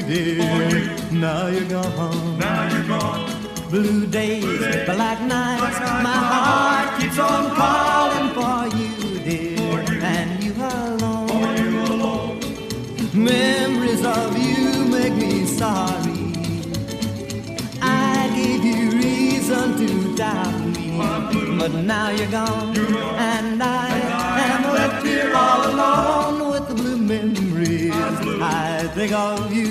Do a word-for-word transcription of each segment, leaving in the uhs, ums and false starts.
dear. Now you're gone. Now you're gone. Blue days, black nights, my heart keeps on calling for you, dear, and you alone. Memories of you make me sorry. I gave you reason to doubt me, but now you're gone, and I am left here all alone with the blue memories. I think of you.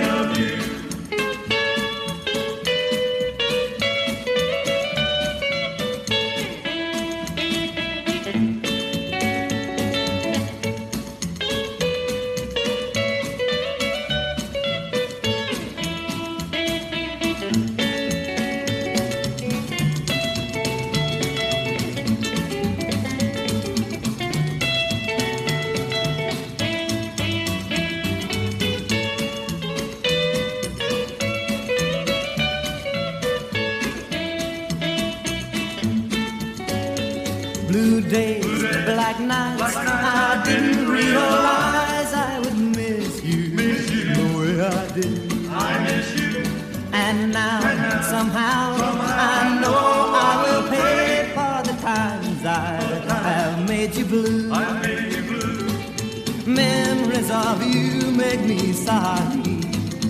Blue days, black nights, I didn't realize I would miss you, Miss you. the way I did. I miss you. And now, somehow, I know I will pay for the times I have made you blue. I made you blue. Memories of you make me sorry.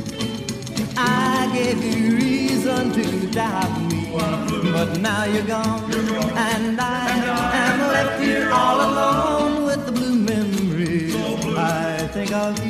I gave you reason to doubt me, but now you're gone, and I am left here all alone with the blue memories. I think of you.